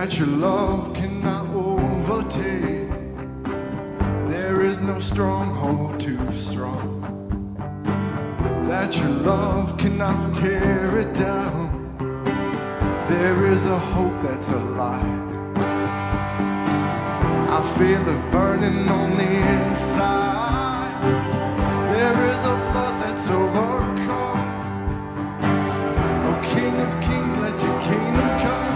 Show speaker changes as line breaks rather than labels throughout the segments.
that your love cannot overtake. There is no stronghold too strong, that your love cannot tear it down. There is a hope that's alive. I feel it burning on the inside. There is a blood that's overcome. Oh, King of Kings, let your kingdom come.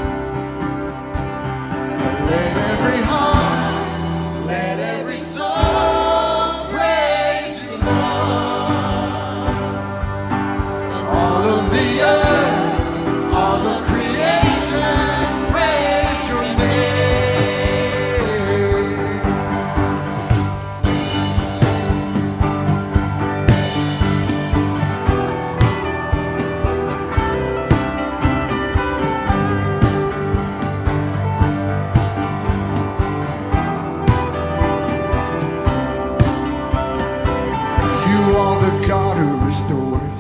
Let every heart, let every soul praise you, Lord. All of the earth, all of creation, praise your name. You are the God who restores.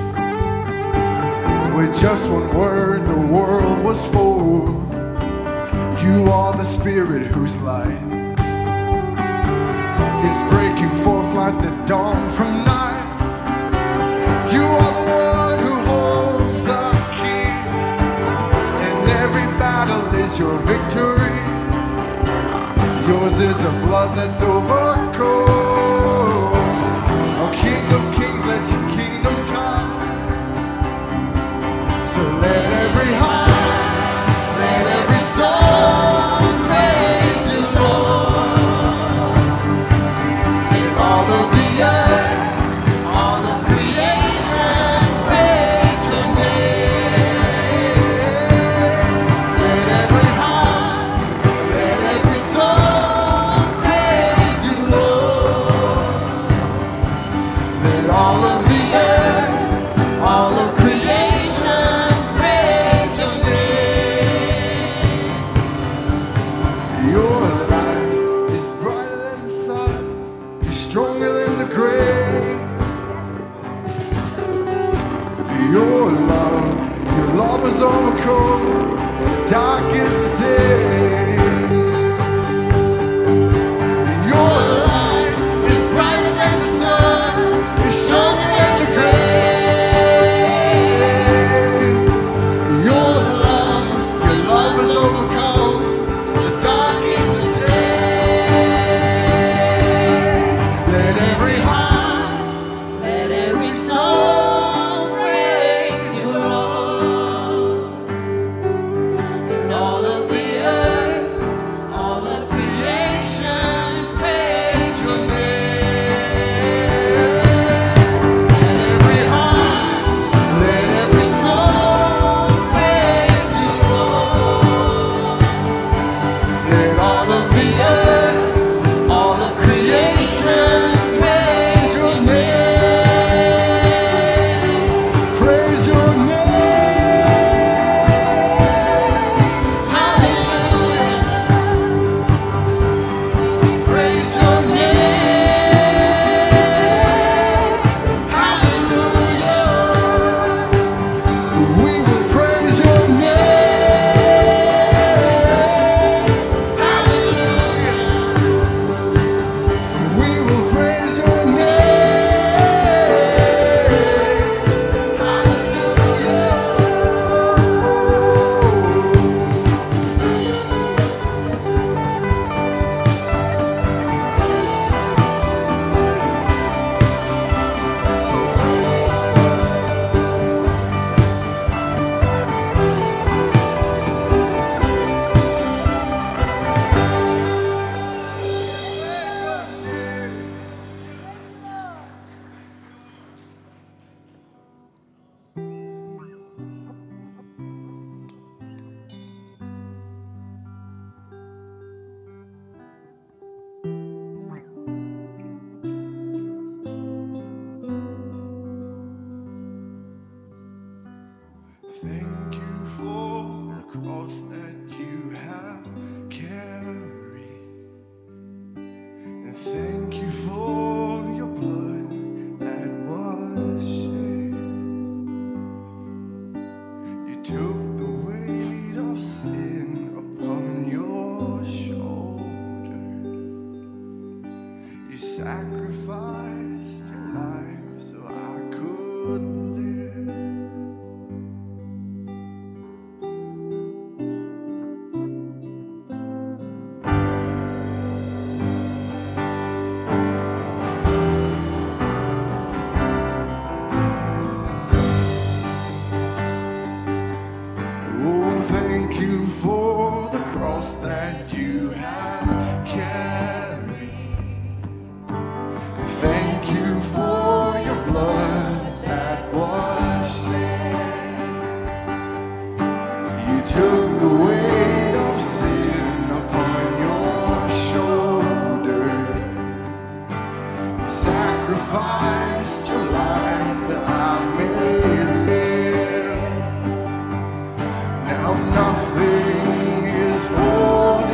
With just one word, the world was formed. You are the Spirit whose light is breaking forth like the dawn from night. You are the one who holds the keys, and every battle is your victory. Yours is the blood that's overcome. Oh, King of Kings, let your kingdom come. So let every heart, let every soul praise you, Lord. And all of the earth, all of creation, praise your name. Let every heart, let every soul praise you, Lord. Let all of the earth, all of creation, praise your name. Your light is brighter than the sun, you're stronger than the grave. Your love is overcome the darkest of day. Your light is brighter than the sun, you're stronger than the grave. Your love has overcome the darkest cross that you have carried. Thank you for your blood that was shed. You took the weight of sin upon your shoulders. You sacrificed your life that I may live. Now nothing is more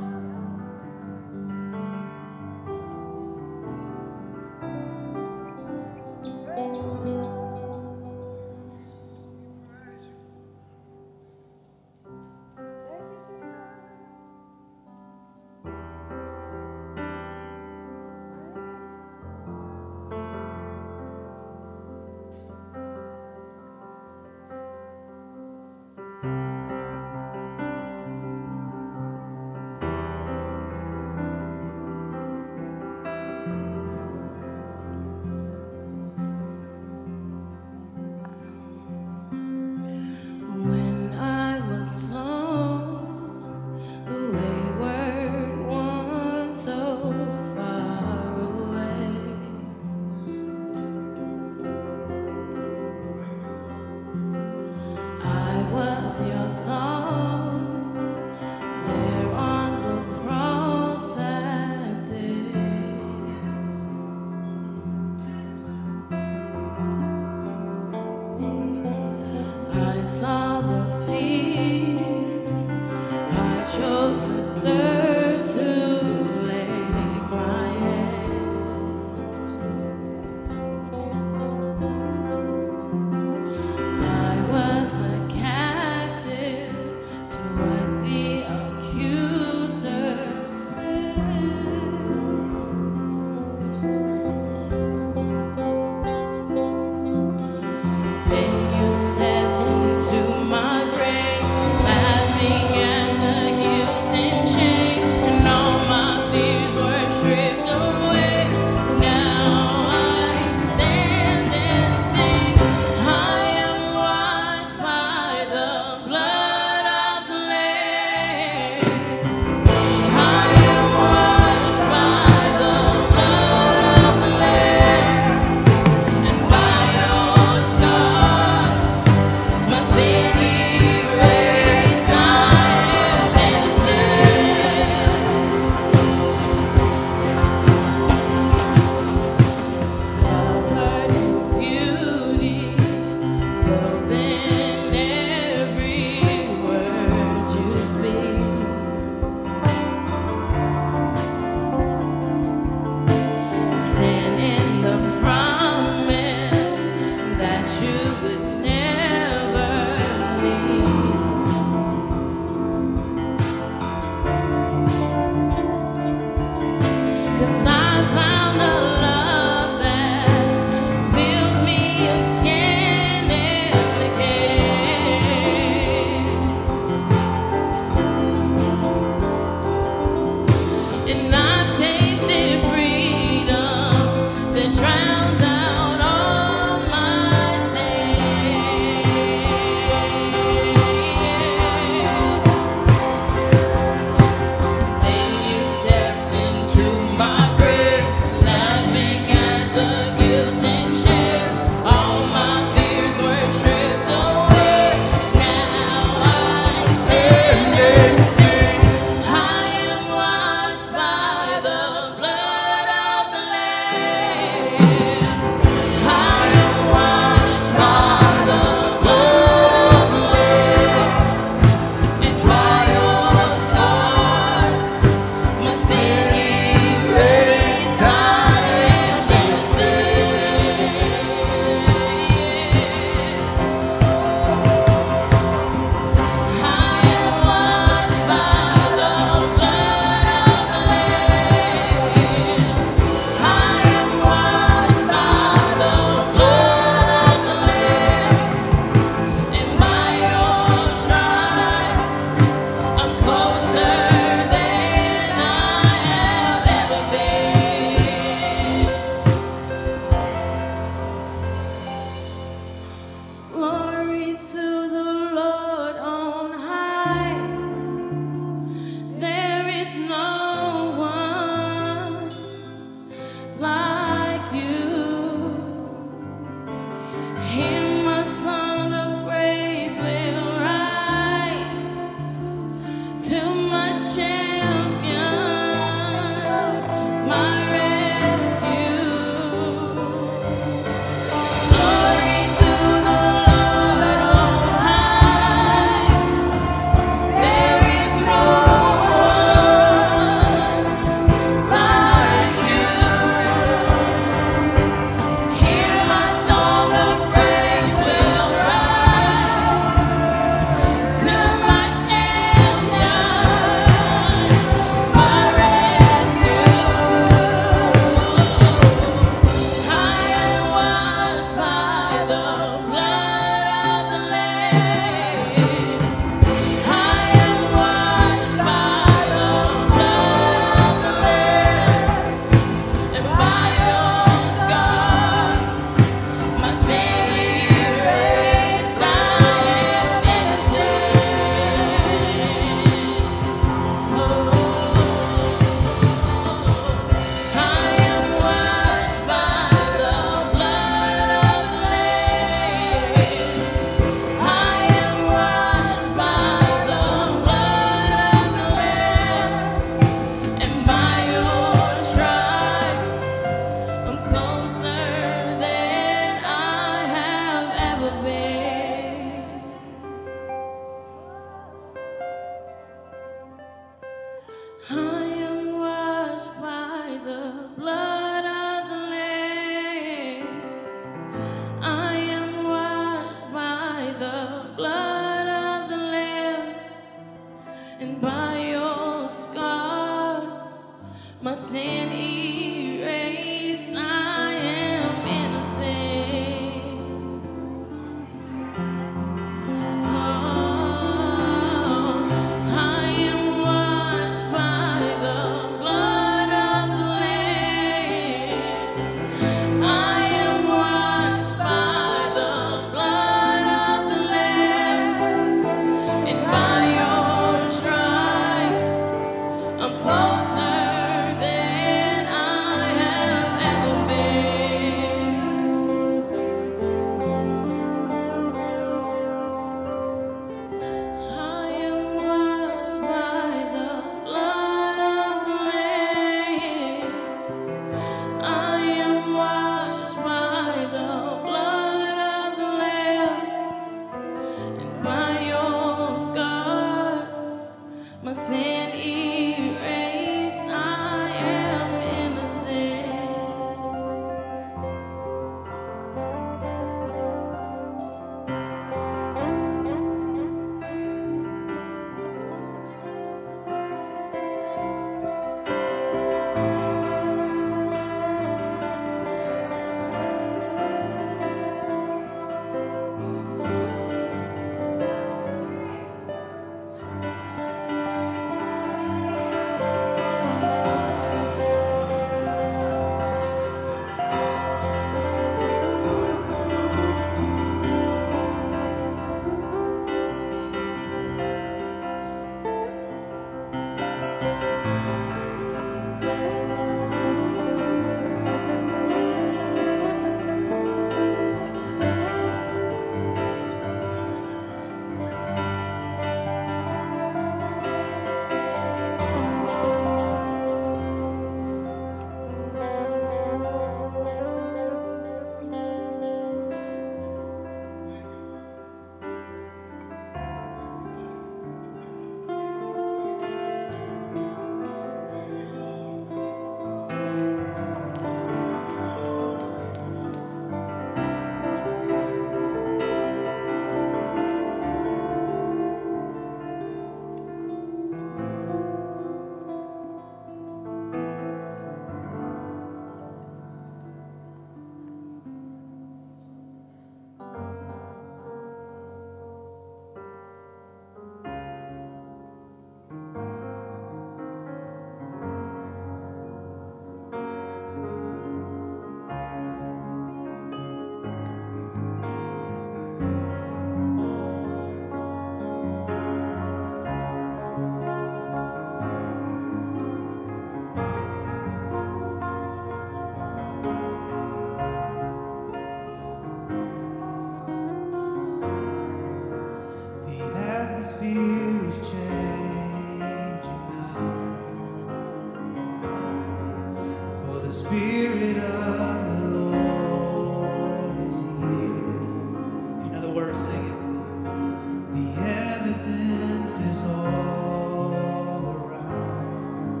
is here. You know the words, sing it. The evidence is all around.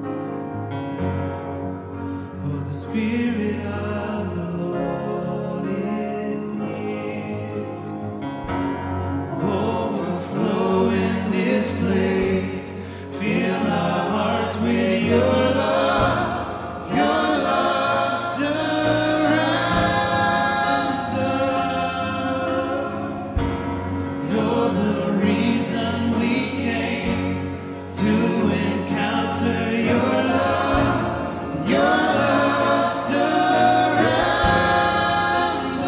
For the Spirit of the Lord is here. Overflow in this place. Fill our hearts with your love. Your love surrounds us. You're the reason we came to encounter your love. Your love surrounds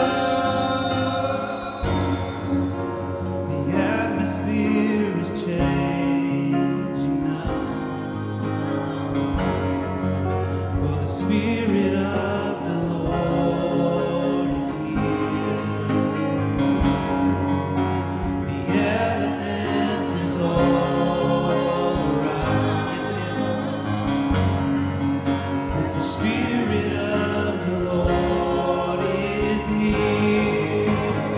us. The atmosphere is changing now. For the Spirit of the Lord is here. The evidence is all around. Yes, it is. That the Spirit of the Lord is here.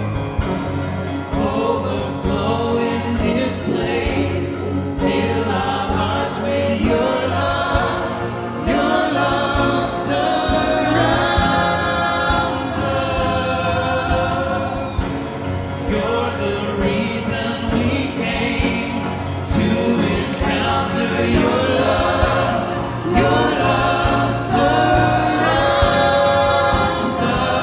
Overflow in this place. Fill our hearts with your love. Your love surrounds us. You're the reason we came to encounter your love. Your love surrounds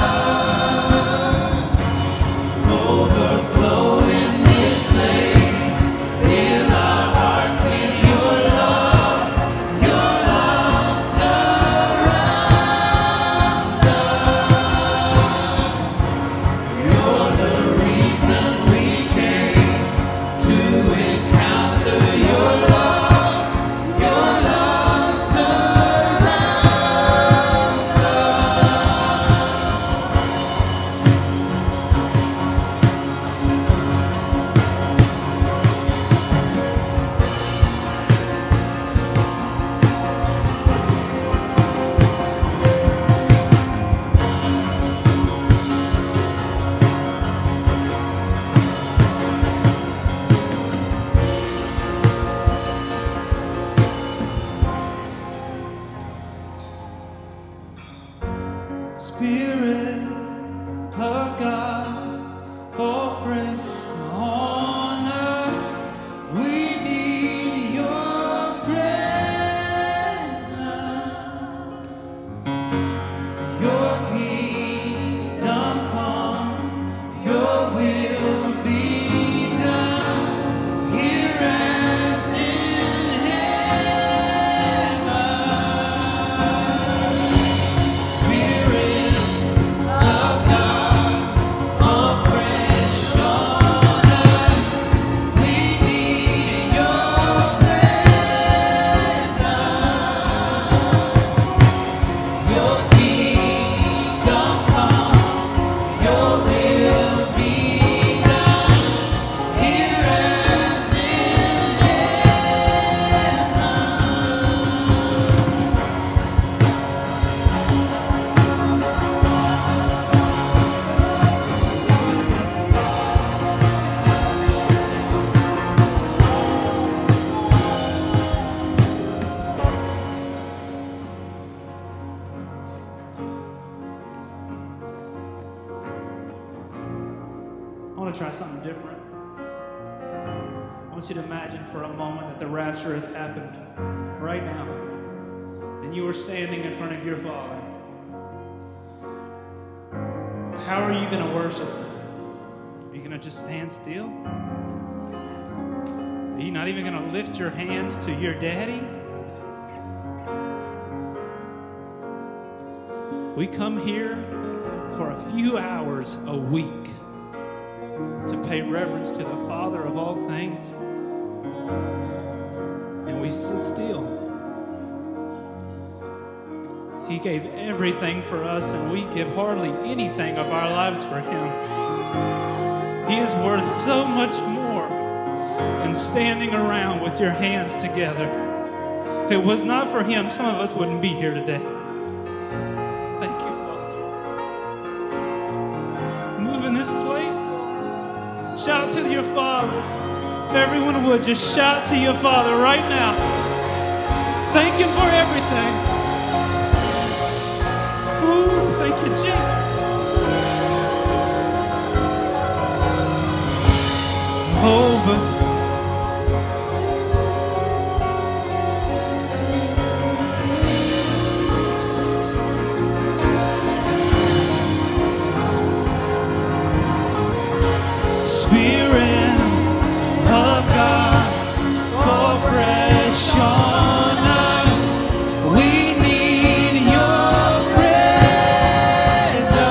us. Overflow in this place. Fill our hearts with your love. Your love surrounds us. You're the reason we came to encounter your love. Your love surrounds us. Spirit of God, fall fresh on us. We need your presence. Your kingdom come, your will be done, here as in heaven. Spirit of God, fall fresh on us. We need your presence. Your kingdom come, your will be done, here as in I want to try something different. I want you to imagine for a moment that the rapture has happened right now, and you are standing in front of your Father. How are you going to worship Him? Are you going to just stand still? Are you not even going to lift your hands to your daddy? We come here for a few hours a week to pay reverence to the Father of all things, and we sit still. He gave everything for us, and we give hardly anything of our lives for Him. He is worth so much more than standing around with your hands together. If it was not for Him, some of us wouldn't be here today. Thank you, Father. Shout to your fathers. If everyone would, just shout to your Father right now. Thank Him for everything. Ooh, thank you, Jesus. Over. Spirit of God, fall fresh on us. We need your presence.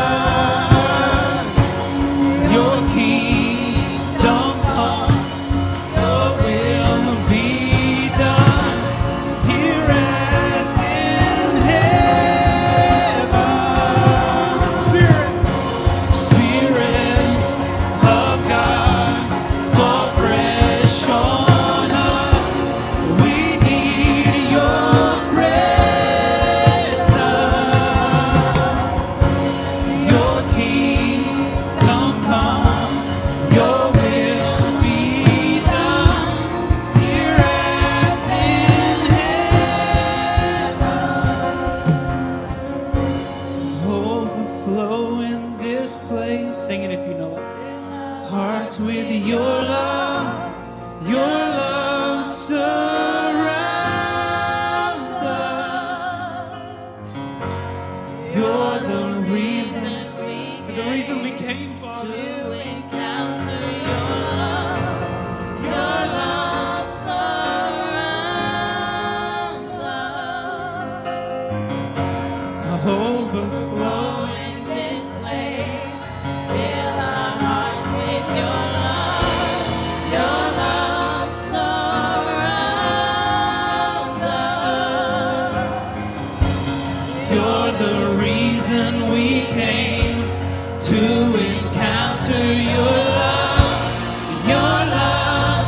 Your kingdom come, your will be done, here as in heaven. Spirit, Spirit of God, fall fresh on us. We need your presence. Your kingdom come, your will be done, here as in heaven. Overflow in this place. Sing it if you know it. Hearts with your love surrounds us. You're the reason we came, Father.
To encounter your love surrounds us.
Overflow.
In this place, fill our hearts with your love. Your love surrounds us.
You're the reason we came to encounter your love. Your love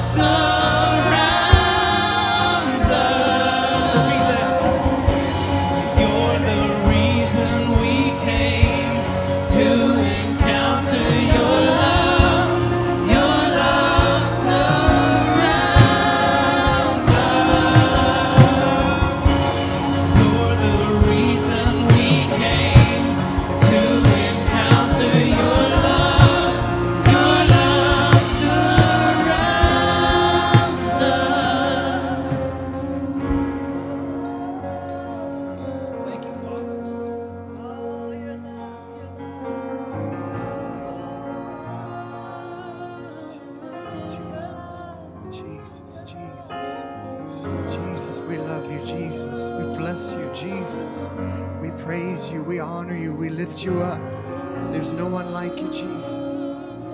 surrounds us. Repeat that. You're the reason we came to encounter your love. Your love surrounds us. You're the reason we came to encounter your love. Your love surrounds us. Thank you, Father.
Jesus, we love you, Jesus. We bless you, Jesus. We praise you, we honor you, we lift you up. There's no one like you, Jesus.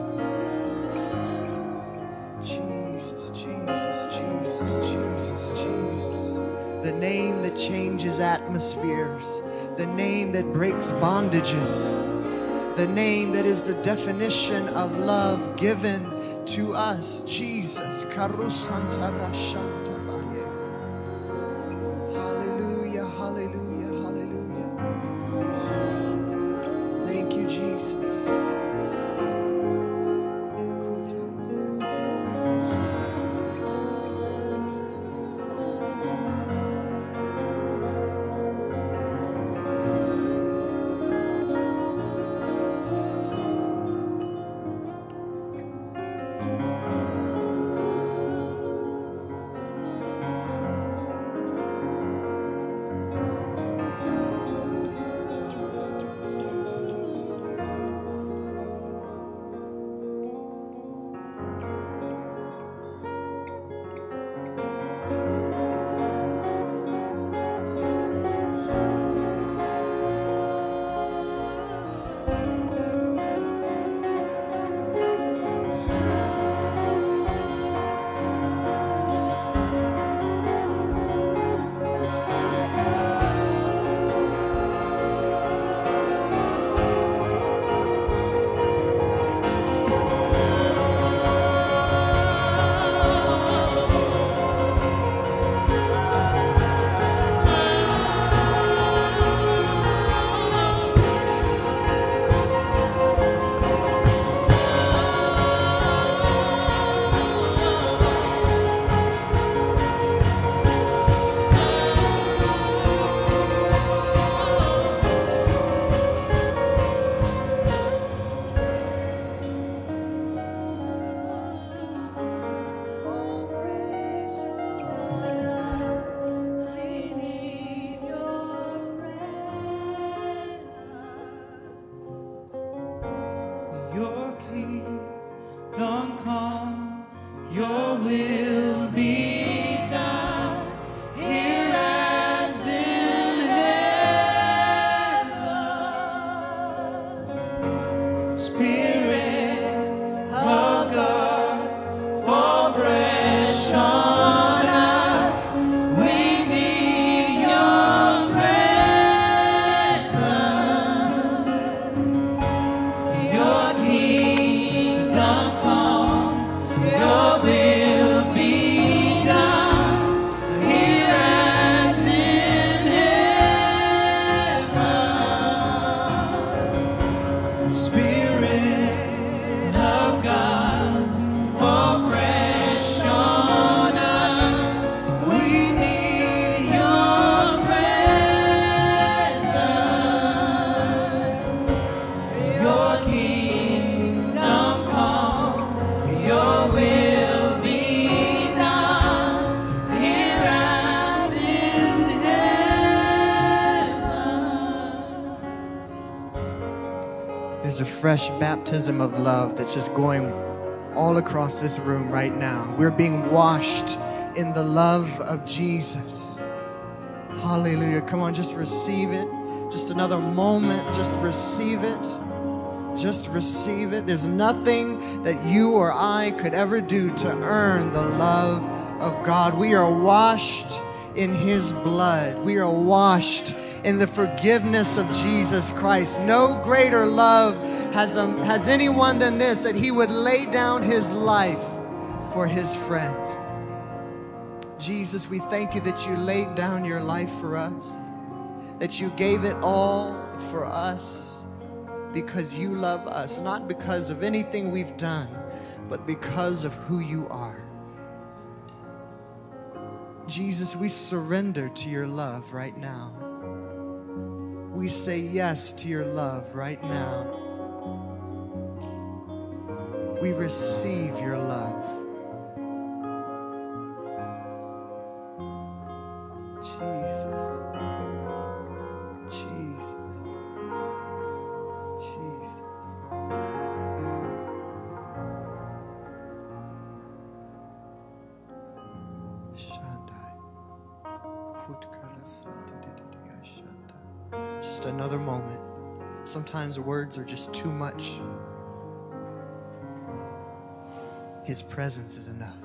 Jesus, Jesus, Jesus, Jesus, Jesus. The name that changes atmospheres, the name that breaks bondages, the name that is the definition of love given to us, Jesus. Karusantarashantabaye. Hallelujah, hallelujah, hallelujah. Thank you, Jesus.
Your kingdom come, your will be done here as in heaven. Spirit of God, fall fresh on us. We need your presence. Your kingdom come, your will be done here as in heaven. Spirit of God, fall fresh on us. We need your presence. Your kingdom come, your will be done here as in heaven.
There's a fresh baptism of love that's just going all across this room right now. We're being washed in the love of Jesus. Hallelujah. Come on, just receive it. Just another moment. Just receive it. Just receive it. There's nothing that you or I could ever do to earn the love of God. We are washed in His blood. We are washed in the forgiveness of Jesus Christ. No greater love has anyone than this, that He would lay down His life for His friends. Jesus, we thank You that You laid down Your life for us, that You gave it all for us because You love us, not because of anything we've done, but because of who You are. Jesus, we surrender to Your love right now. We say yes to Your love right now. We receive Your love. Jesus. Jesus. Jesus. Shandai. Just another moment. Sometimes words are just too much. His presence is enough.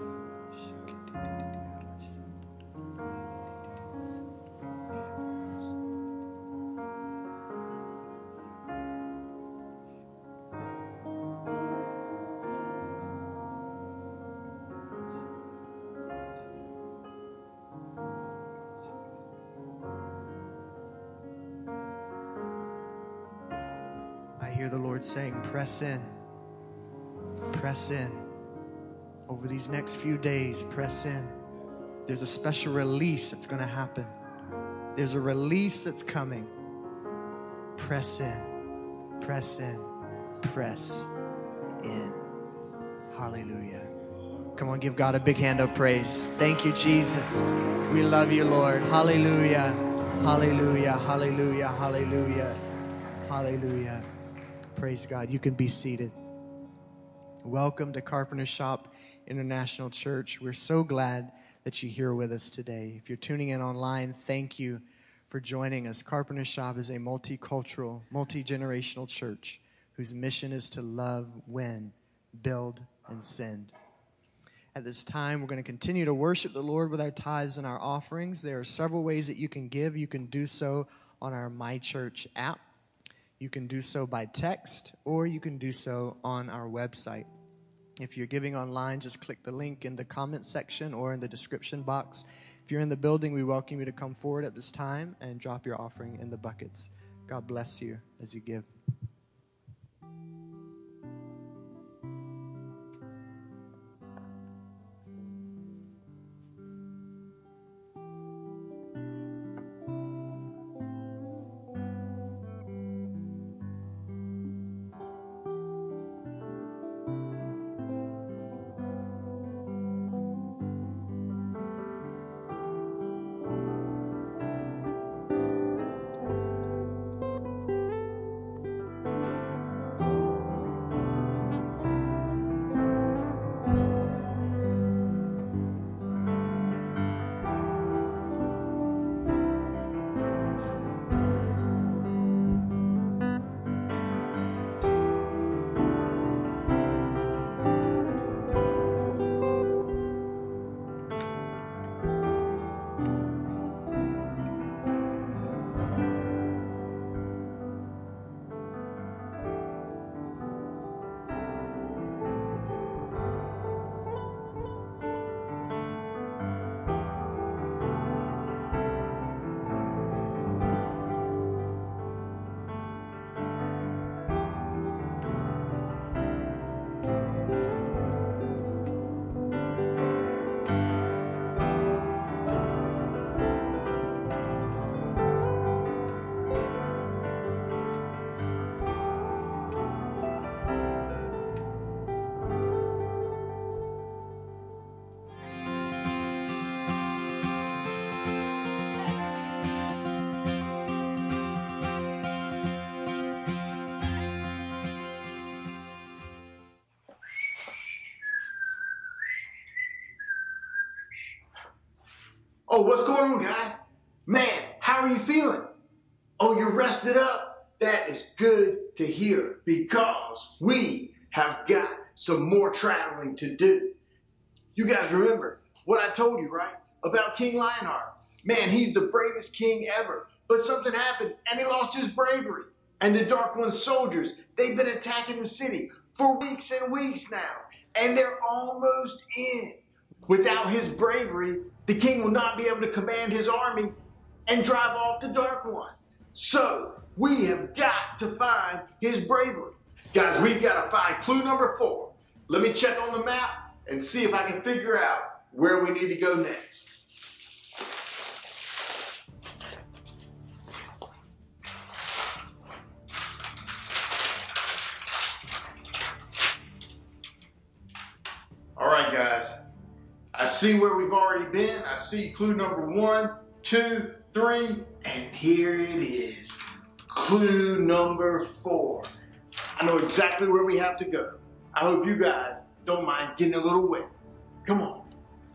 I hear the Lord saying, press in. Press in. Over these next few days, press in. There's a special release that's going to happen. There's a release that's coming. Press in. Press in. Press in. Hallelujah. Come on, give God a big hand of praise. Thank You, Jesus. We love You, Lord. Hallelujah. Hallelujah. Hallelujah. Hallelujah. Hallelujah. Praise God. You can be seated. Welcome to Carpenter Shop International Church. We're so glad that you're here with us today. If you're tuning in online, thank you for joining us. Carpenter Shop is a multicultural, multi-generational church whose mission is to love, win, build, and send. At this time, we're going to continue to worship the Lord with our tithes and our offerings. There are several ways that you can give. You can do so on our My Church app. You can do so by text, or you can do so on our website. If you're giving online, just click the link in the comment section or in the description box. If you're in the building, we welcome you to come forward at this time and drop your offering in the buckets. God bless you as you give.
Oh, what's going on, guys? Man, how are you feeling? Oh, you're rested up? That is good to hear because we have got some more traveling to do. You guys remember what I told you, right? About King Lionheart. Man, he's the bravest king ever. But something happened and he lost his bravery. And the Dark One's soldiers, they've been attacking the city for weeks and weeks now. And they're almost in. Without his bravery, the king will not be able to command his army and drive off the Dark One. So we have got to find his bravery. Guys, we've got to find clue number 4. Let me check on the map and see if I can figure out where we need to go next. All right, guys. I see where we've already been. I see clue number 1, 2, 3, and here it is. Clue number 4. I know exactly where we have to go. I hope you guys don't mind getting a little wet. Come on.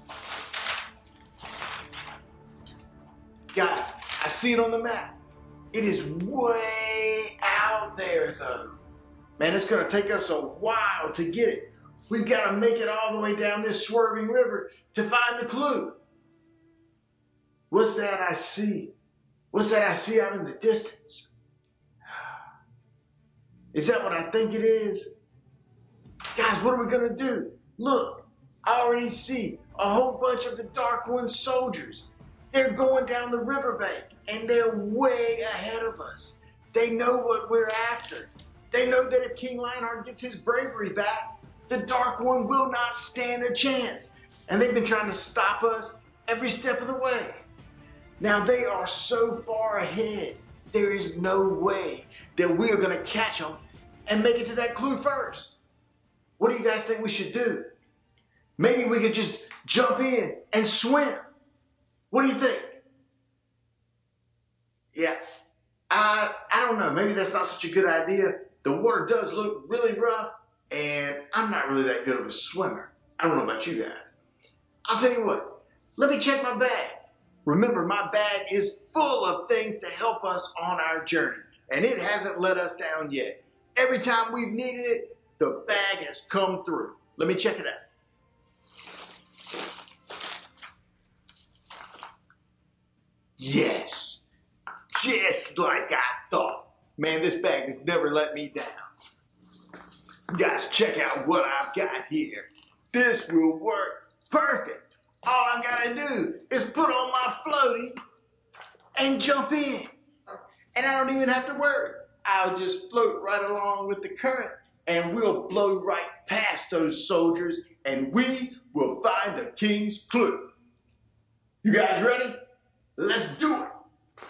Guys, I see it on the map. It is way out there though. Man, it's gonna take us a while to get it. We've got to make it all the way down this swerving river to find the clue. What's that I see? What's that I see out in the distance? Is that what I think it is? Guys, what are we going to do? Look, I already see a whole bunch of the Dark One soldiers. They're going down the riverbank and they're way ahead of us. They know what we're after. They know that if King Lionheart gets his bravery back, the Dark One will not stand a chance. And they've been trying to stop us every step of the way. Now they are so far ahead, there is no way that we are going to catch them and make it to that clue first. What do you guys think we should do? Maybe we could just jump in and swim. What do you think? Yeah, I don't know. Maybe that's not such a good idea. The water does look really rough. And I'm not really that good of a swimmer. I don't know about you guys. I'll tell you what, let me check my bag. Remember, my bag is full of things to help us on our journey. And it hasn't let us down yet. Every time we've needed it, the bag has come through. Let me check it out. Yes, just like I thought. Man, this bag has never let me down. Guys, check out what I've got here. This will work perfect. All I've got to do is put on my floaty and jump in. And I don't even have to worry. I'll just float right along with the current and we'll blow right past those soldiers and we will find the king's clue. You guys ready? Let's do it.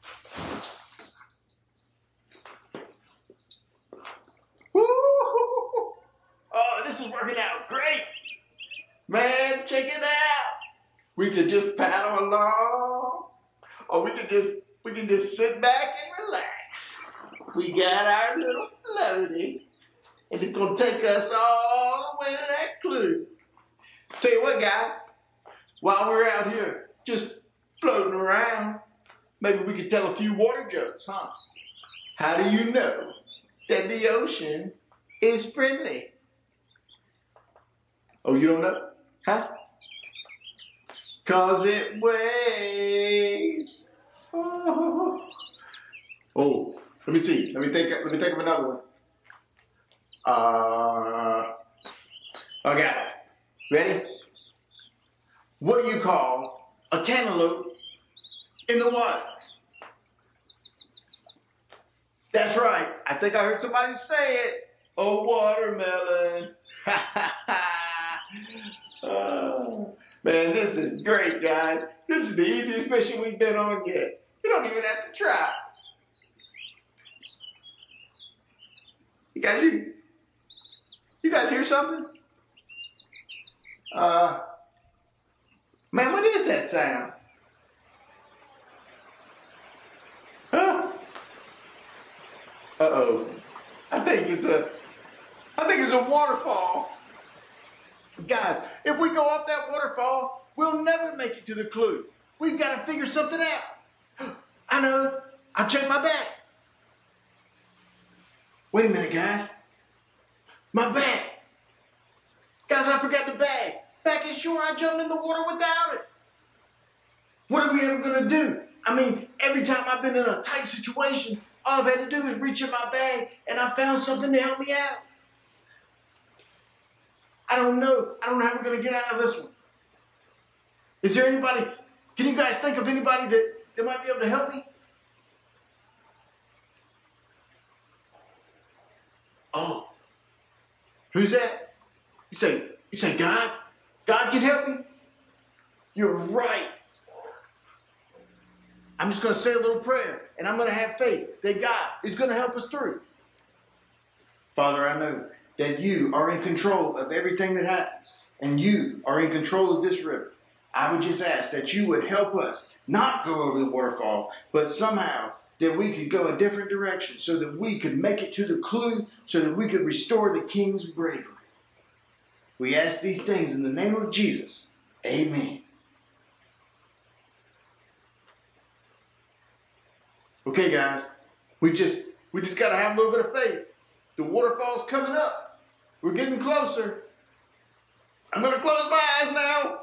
Oh, this is working out great. Man, check it out. We could just paddle along, or we can just sit back and relax. We got our little floaty, and it's gonna take us all the way to that clue. Tell you what, guys, while we're out here just floating around, maybe we could tell a few water jokes, huh? How do you know that the ocean is friendly? Oh, you don't know? Huh? 'Cause it waves. Oh, let me see. Let me think of another one. Okay. Ready? What do you call a cantaloupe in the water? That's right. I think I heard somebody say it. A watermelon. Oh, man, this is great, guys. This is the easiest mission we've been on yet. You don't even have to try. You guys hear something? Man, what is that sound? Huh? Uh-oh. I think it's a waterfall. Guys, if we go off that waterfall, we'll never make it to the clue. We've got to figure something out. I know. I'll check my bag. Wait a minute, guys. My bag. Guys, I forgot the bag. Back in shore, I jumped in the water without it. What are we ever going to do? I mean, every time I've been in a tight situation, all I've had to do is reach in my bag and I found something to help me out. I don't know how we're going to get out of this one. Is there anybody, can you guys think of anybody that might be able to help me? Oh, who's that? You say God? God can help me? You're right. I'm just going to say a little prayer, and I'm going to have faith that God is going to help us through. Father, I know that you are in control of everything that happens, and you are in control of this river. I would just ask that you would help us not go over the waterfall, but somehow that we could go a different direction so that we could make it to the clue, so that we could restore the king's bravery. We ask these things in the name of Jesus. Amen. Okay, guys, we just got to have a little bit of faith. The waterfall's coming up. We're getting closer. I'm going to close my eyes now.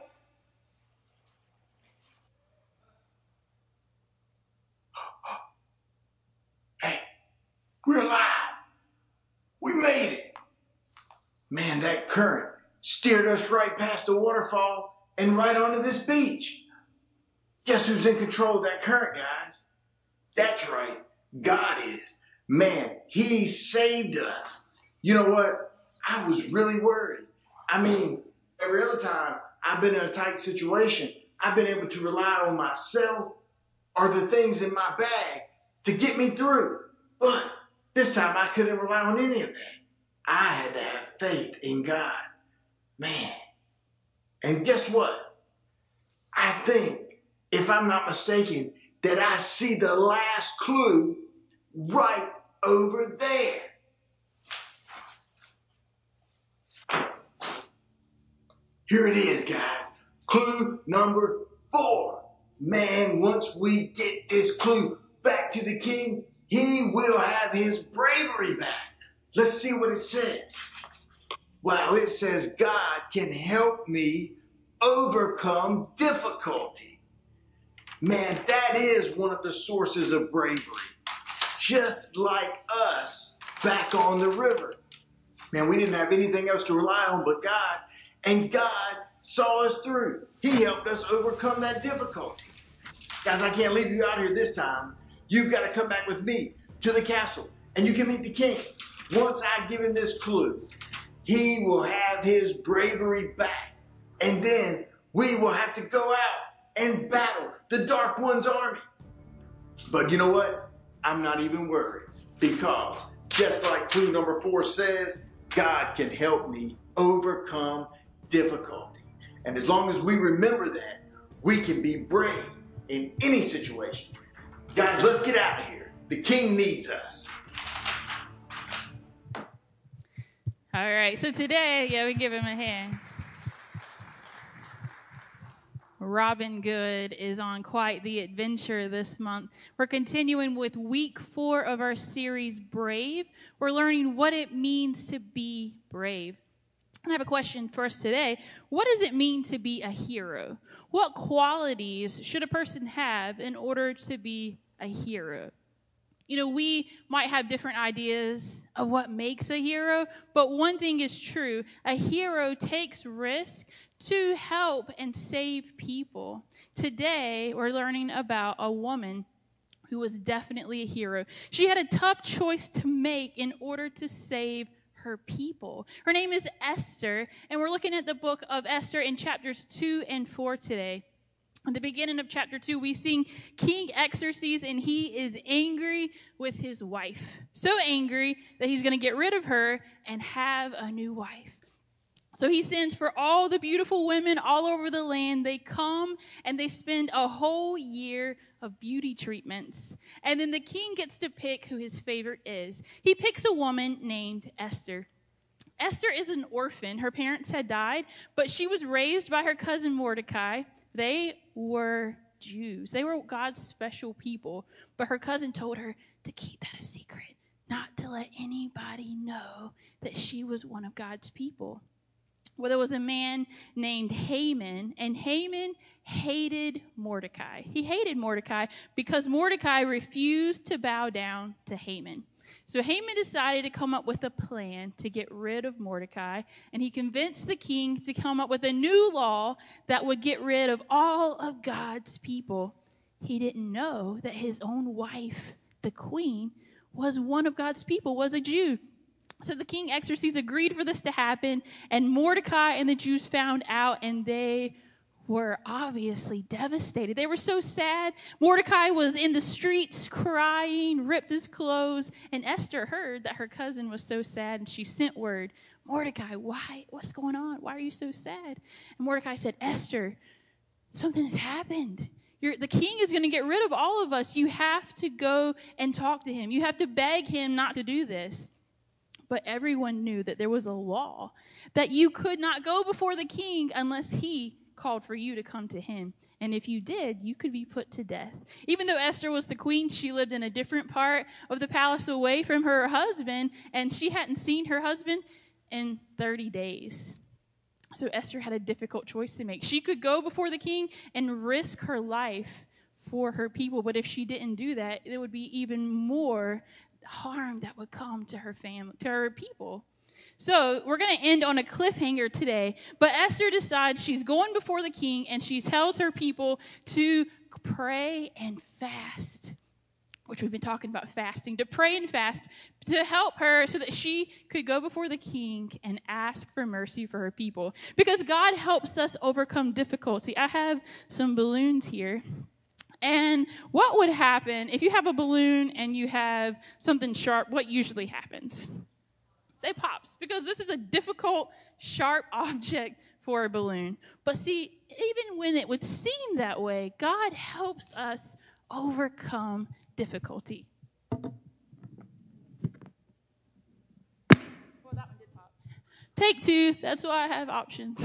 Hey, we're alive. We made it. Man, that current steered us right past the waterfall and right onto this beach. Guess who's in control of that current, guys? That's right, God is. Man, he saved us. You know what? I was really worried. I mean, every other time I've been in a tight situation, I've been able to rely on myself or the things in my bag to get me through. But this time I couldn't rely on any of that. I had to have faith in God. Man. And guess what? I think, if I'm not mistaken, that I see the last clue right over there. Here it is, guys. Clue number 4. Man, once we get this clue back to the king, he will have his bravery back. Let's see what it says. Wow, it says God can help me overcome difficulty. Man, that is one of the sources of bravery. Just like us back on the river. Man, we didn't have anything else to rely on but God. And God saw us through. He helped us overcome that difficulty. Guys, I can't leave you out here this time. You've got to come back with me to the castle. And you can meet the king. Once I give him this clue, he will have his bravery back. And then we will have to go out and battle the Dark One's army. But you know what? I'm not even worried, because just like clue number 4 says, God can help me overcome difficulty. And as long as we remember that, we can be brave in any situation. Guys, let's get out of here. The king needs us.
All right, so today, we give him a hand. Robin Good is on quite the adventure this month. We're continuing with week 4 of our series, Brave. We're learning what it means to be brave. I have a question for us today. What does it mean to be a hero? What qualities should a person have in order to be a hero? You know, we might have different ideas of what makes a hero, but one thing is true. A hero takes risk to help and save people. Today, we're learning about a woman who was definitely a hero. She had a tough choice to make in order to save her people. Her name is Esther, and we're looking at the book of Esther in chapters 2 and 4 today. At the beginning of chapter 2, we see King Xerxes, and he is angry with his wife. So angry that he's going to get rid of her and have a new wife. So he sends for all the beautiful women all over the land. They come and they spend a whole year of beauty treatments. And then the king gets to pick who his favorite is. He picks a woman named Esther. Esther is an orphan. Her parents had died, but she was raised by her cousin Mordecai. They were Jews. They were God's special people. But her cousin told her to keep that a secret, not to let anybody know that she was one of God's people. Well, there was a man named Haman, and Haman hated Mordecai. He hated Mordecai because Mordecai refused to bow down to Haman. So Haman decided to come up with a plan to get rid of Mordecai, and he convinced the king to come up with a new law that would get rid of all of God's people. He didn't know that his own wife, the queen, was one of God's people, was a Jew. So the king Xerxes agreed for this to happen, and Mordecai and the Jews found out, and they were obviously devastated. They were so sad. Mordecai was in the streets crying, ripped his clothes, and Esther heard that her cousin was so sad, and she sent word, Mordecai, why? What's going on? Why are you so sad? And Mordecai said, Esther, something has happened. The king is going to get rid of all of us. You have to go and talk to him. You have to beg him not to do this. But everyone knew that there was a law that you could not go before the king unless he called for you to come to him. And if you did, you could be put to death. Even though Esther was the queen, she lived in a different part of the palace away from her husband, and she hadn't seen her husband in 30 days. So Esther had a difficult choice to make. She could go before the king and risk her life for her people, but if she didn't do that, it would be even more harm that would come to her family, to her people. So we're going to end on a cliffhanger today, but Esther decides she's going before the king, and she tells her people to pray and fast, which we've been talking about fasting, to pray and fast to help her so that she could go before the king and ask for mercy for her people. Because God helps us overcome difficulty. I have some balloons here. And what would happen if you have a balloon and you have something sharp? What usually happens? It pops, because this is a difficult, sharp object for a balloon. But see, even when it would seem that way, God helps us overcome difficulty. Well, that one did pop. Take two. That's why I have options.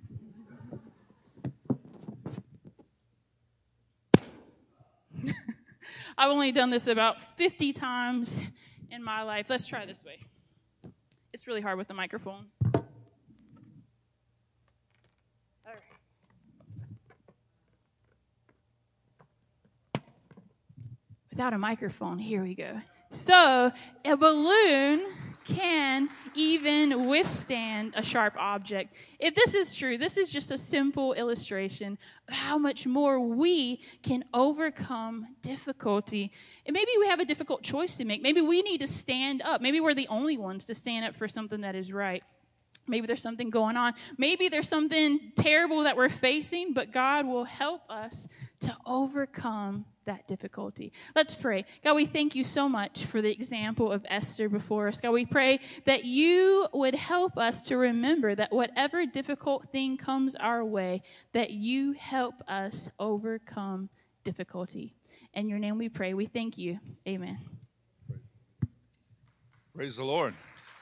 I've only done this about 50 times in my life. Let's try this way. It's really hard with the microphone. All right. Without a microphone, here we go. So, a balloon can even withstand a sharp object. If this is true, this is just a simple illustration of how much more we can overcome difficulty. And maybe we have a difficult choice to make. Maybe we need to stand up. Maybe we're the only ones to stand up for something that is right. Maybe there's something going on. Maybe there's something terrible that we're facing, but God will help us to overcome that difficulty. Let's pray. God, we thank you so much for the example of Esther before us. God, we pray that you would help us to remember that whatever difficult thing comes our way, that you help us overcome difficulty. In your name we pray. We thank you. Amen.
Praise the Lord.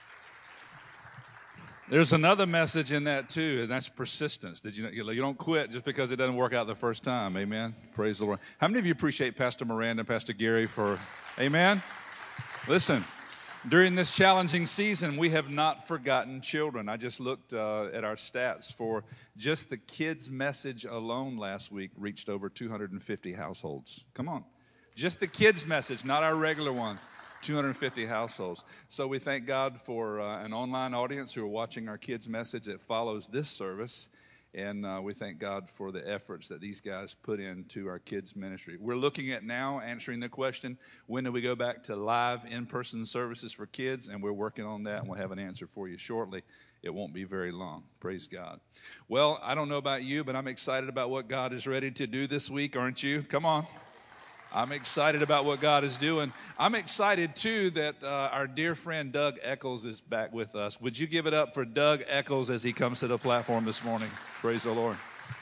There's another message in that too, and that's persistence. Did you know you don't quit just because it doesn't work out the first time? Amen. Praise the Lord. How many of you appreciate Pastor Miranda and Pastor Gary for? Amen. Listen, during this challenging season, we have not forgotten children. I just looked at our stats for just the kids' message alone last week reached over 250 households. Come on, just the kids' message, not our regular one. 250 households. So we thank God for an online audience who are watching our kids' message that follows this service. And we thank God for the efforts that these guys put into our kids' ministry. We're looking at now answering the question, when do we go back to live in-person services for kids? And we're working on that, and we'll have an answer for you shortly. It won't be very long. Praise God. Well, I don't know about you, but I'm excited about what God is ready to do this week, aren't you? Come on. I'm excited about what God is doing. I'm excited, too, that our dear friend Doug Eccles is back with us. Would you give it up for Doug Eccles as he comes to the platform this morning? Praise the Lord.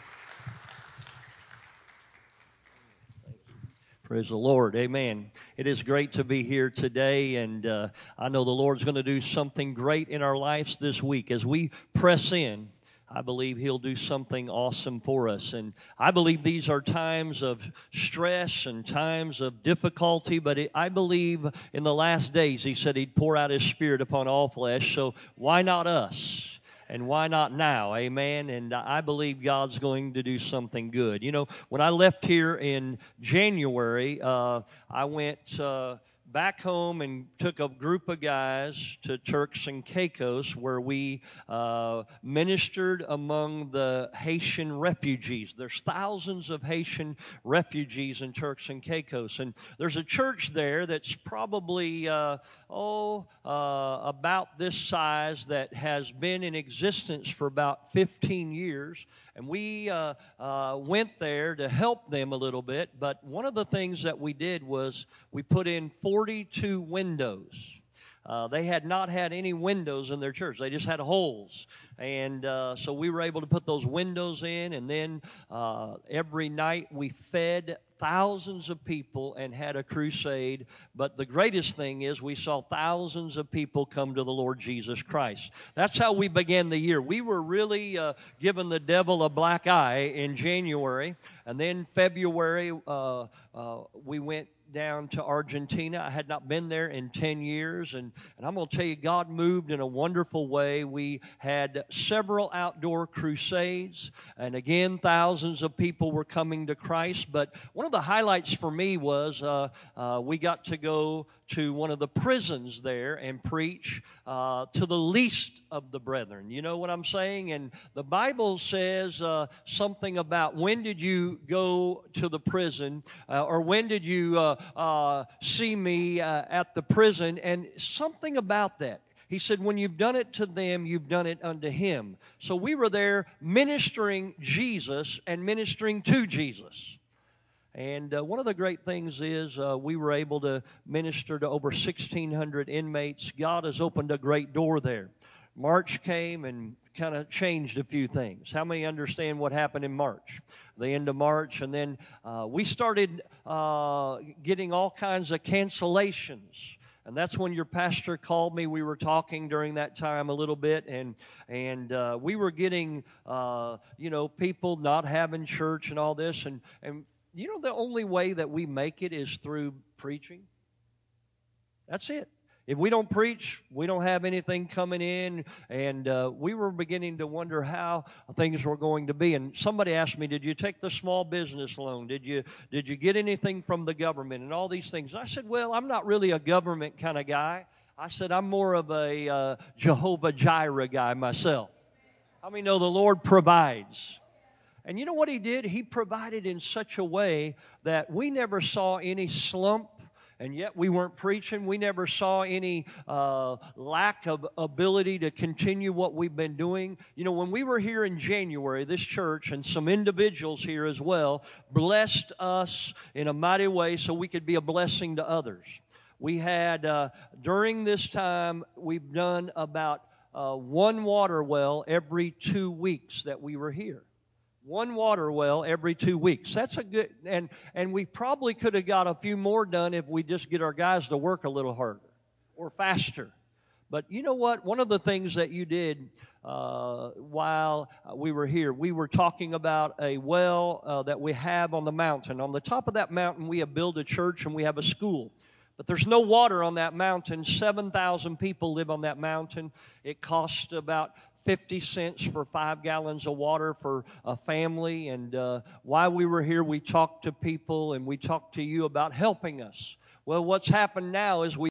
Praise the Lord. Amen. It is great to be here today, and I know the Lord's going to do something great in our lives this week as we press in I believe He'll do something awesome for us. And I believe these are times of stress and times of difficulty, but I believe in the last days, He said He'd pour out His Spirit upon all flesh, so why not us? And why not now? Amen. And I believe God's going to do something good. You know, when I left here in January, I went back home and took a group of guys to Turks and Caicos, where we ministered among the Haitian refugees. There's thousands of Haitian refugees in Turks and Caicos, and there's a church there that's probably about this size, that has been in existence for about 15 years, and we went there to help them a little bit. But one of the things that we did was we put in 42 windows. They had not had any windows in their church. They just had holes. And so we were able to put those windows in, and then every night we fed thousands of people and had a crusade. But the greatest thing is we saw thousands of people come to the Lord Jesus Christ. That's how we began the year. We were really giving the devil a black eye in January. And then February, we went down to Argentina. I had not been there in 10 years, and I'm going to tell you, God moved in a wonderful way. We had several outdoor crusades, and again, thousands of people were coming to Christ. But one of the highlights for me was we got to go to one of the prisons there and preach to the least of the brethren. You know what I'm saying? And the Bible says something about, when did you go to the prison, or when did you see me at the prison? And something about that. He said, when you've done it to them, you've done it unto Him. So we were there ministering Jesus and ministering to Jesus. And one of the great things is we were able to minister to over 1,600 inmates. God has opened a great door there. March came and kind of changed a few things. How many understand what happened in March? The end of March, and then we started getting all kinds of cancellations. And that's when your pastor called me. We were talking during that time a little bit, and we were getting, people not having church and all this. And you know, the only way that we make it is through preaching. That's it. If we don't preach, we don't have anything coming in. And we were beginning to wonder how things were going to be. And somebody asked me, did you take the small business loan? Did you get anything from the government and all these things? And I said, well, I'm not really a government kind of guy. I said, I'm more of a Jehovah Jireh guy myself. How many know the Lord provides? And you know what He did? He provided in such a way that we never saw any slump. And yet we weren't preaching. We never saw any lack of ability to continue what we've been doing. You know, when we were here in January, this church and some individuals here as well blessed us in a mighty way so we could be a blessing to others. We had, during this time, we've done about one water well every 2 weeks that we were here. One water well every 2 weeks. That's a good, and we probably could have got a few more done if we just get our guys to work a little harder or faster. But you know what? One of the things that you did while we were here, we were talking about a well that we have on the mountain. On the top of that mountain, we have built a church and we have a school. But there's no water on that mountain. 7,000 people live on that mountain. It costs about 50 cents for 5 gallons of water for a family. And while we were here, we talked to people and we talked to you about helping us. Well, what's happened now is we